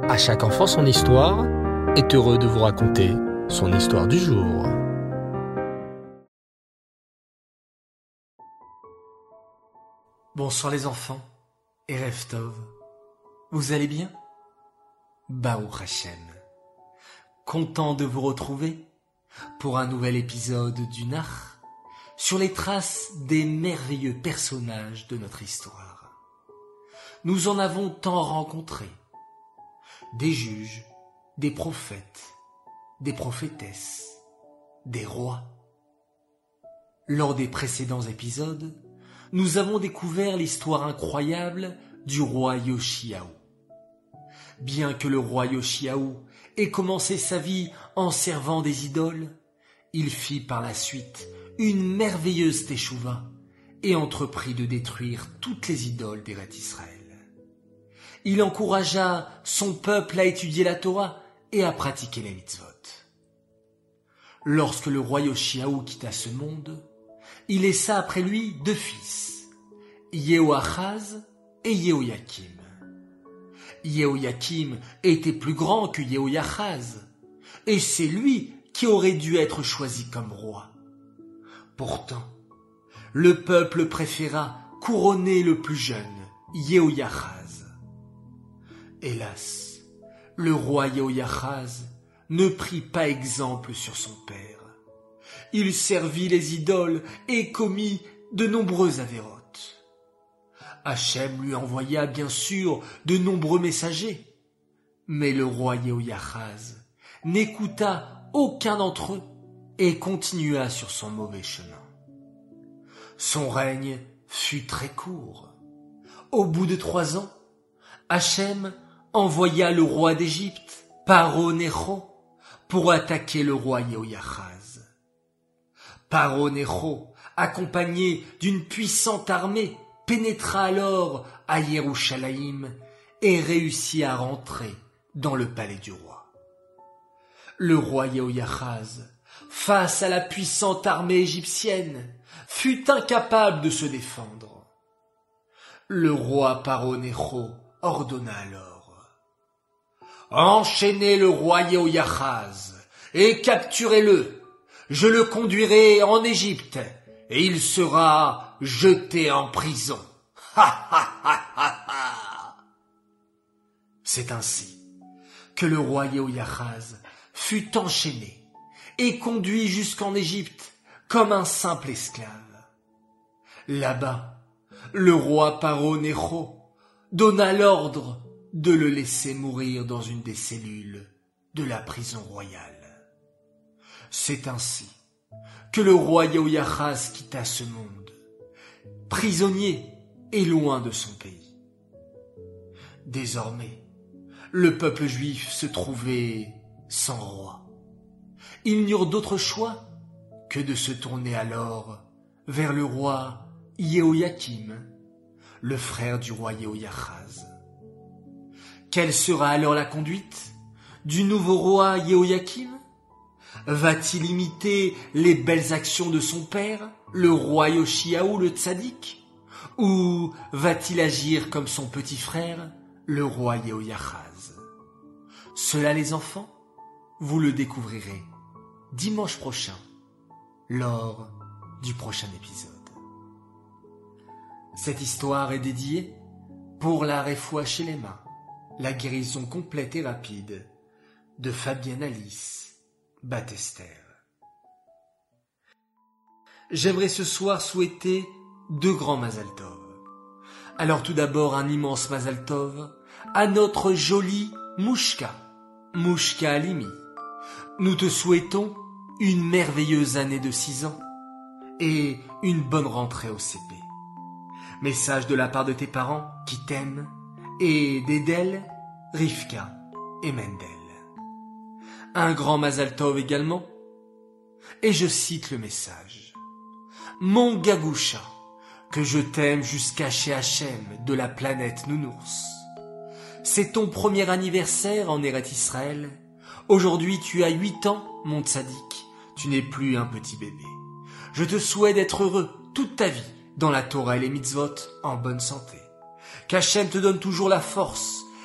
À chaque enfant son histoire est heureux de vous raconter son histoire du jour. Bonsoir les enfants et Erev Tov. Vous allez bien? Baruch Hashem. Content de vous retrouver pour un nouvel épisode du Nach sur les traces des merveilleux personnages de notre histoire. Nous en avons tant rencontré. Des juges, des prophètes, des prophétesses, des rois. Lors des précédents épisodes, nous avons découvert l'histoire incroyable du roi Yoshiaou. Bien que le roi Yoshiaou ait commencé sa vie en servant des idoles, il fit par la suite une merveilleuse teshuva et entreprit de détruire toutes les idoles d'Eretz Israël. Il encouragea son peuple à étudier la Torah et à pratiquer les mitzvot. Lorsque le roi Yoshiaou quitta ce monde, il laissa après lui 2 fils, Yehoachaz et Yehoyakim. Yehoyakim était plus grand que Yehoachaz, et c'est lui qui aurait dû être choisi comme roi. Pourtant, le peuple préféra couronner le plus jeune, Yehoachaz. Hélas, le roi Yehoachaz ne prit pas exemple sur son père. Il servit les idoles et commit de nombreuses avérotes. Hachem lui envoya bien sûr de nombreux messagers, mais le roi Yehoachaz n'écouta aucun d'entre eux et continua sur son mauvais chemin. Son règne fut très court. Au bout de 3 ans, Hachem envoya le roi d'Égypte, Paro-Nécho, pour attaquer le roi Yehoachaz. Paro-Nécho, accompagné d'une puissante armée, pénétra alors à Yerushalayim et réussit à rentrer dans le palais du roi. Le roi Yehoachaz, face à la puissante armée égyptienne, fut incapable de se défendre. Le roi Paro-Nécho ordonna alors: enchaînez le roi Yehoachaz et capturez-le. Je le conduirai en Égypte et il sera jeté en prison. C'est ainsi que le roi Yehoachaz fut enchaîné et conduit jusqu'en Égypte comme un simple esclave. Là-bas, le roi Paro-Nécho donna l'ordre de le laisser mourir dans une des cellules de la prison royale. C'est ainsi que le roi Yehoachaz quitta ce monde, prisonnier et loin de son pays. Désormais, le peuple juif se trouvait sans roi. Ils n'eurent d'autre choix que de se tourner alors vers le roi Yehoyakim, le frère du roi Yehoachaz. Quelle sera alors la conduite du nouveau roi Yehoyakim? Va-t-il imiter les belles actions de son père, le roi Yoshiaou le tzaddik? Ou va-t-il agir comme son petit frère, le roi Yehoachaz? Cela, les enfants, vous le découvrirez dimanche prochain, lors du prochain épisode. Cette histoire est dédiée pour la Refoua Shelema, la guérison complète et rapide de Fabienne Alice Bat-Esther. J'aimerais ce soir souhaiter 2 grands Mazal Tov. Alors tout d'abord un immense Mazal Tov à notre jolie Mouchka Alimi. Nous te souhaitons une merveilleuse année de 6 ans et une bonne rentrée au CP. Message de la part de tes parents qui t'aiment et d'Edel, Rivka et Mendel. Un grand Mazal Tov également, et je cite le message. Mon Gagousha, que je t'aime jusqu'à chez Hachem de la planète Nounours. C'est ton premier anniversaire en Eretz Israël. Aujourd'hui tu as 8 ans, mon tzaddik. Tu n'es plus un petit bébé. Je te souhaite d'être heureux toute ta vie dans la Torah et les mitzvot en bonne santé. Qu'Hachem te donne toujours la force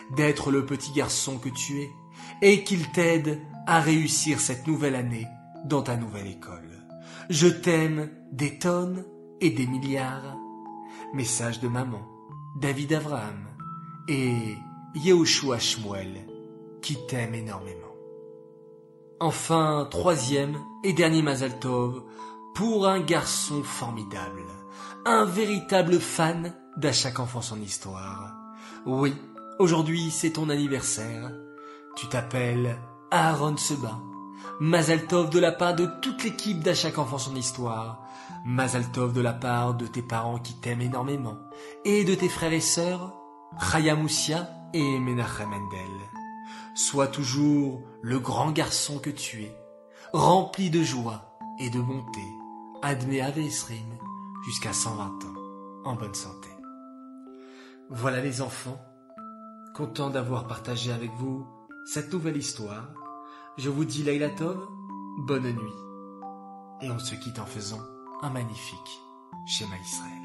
d'être le petit garçon que tu es et qu'il t'aide à réussir cette nouvelle année dans ta nouvelle école. Je t'aime des tonnes et des milliards. Message de maman, David Abraham et Yehoshua Shmuel qui t'aiment énormément. Enfin, troisième et dernier Mazal Tov pour un garçon formidable, un véritable fan d'À chaque enfant son histoire. Oui, aujourd'hui c'est ton anniversaire. Tu t'appelles Aaron Seba. Mazal Tov de la part de toute l'équipe d'À chaque enfant son histoire. Mazal Tov de la part de tes parents qui t'aiment énormément et de tes frères et sœurs, Chaya Moussia et Menachem Mendel. Sois toujours le grand garçon que tu es, rempli de joie et de bonté, Admé Avesrim, jusqu'à 120 ans, en bonne santé. Voilà les enfants, content d'avoir partagé avec vous cette nouvelle histoire. Je vous dis Laila Tov, bonne nuit, et on se quitte en faisant un magnifique Shema Israël.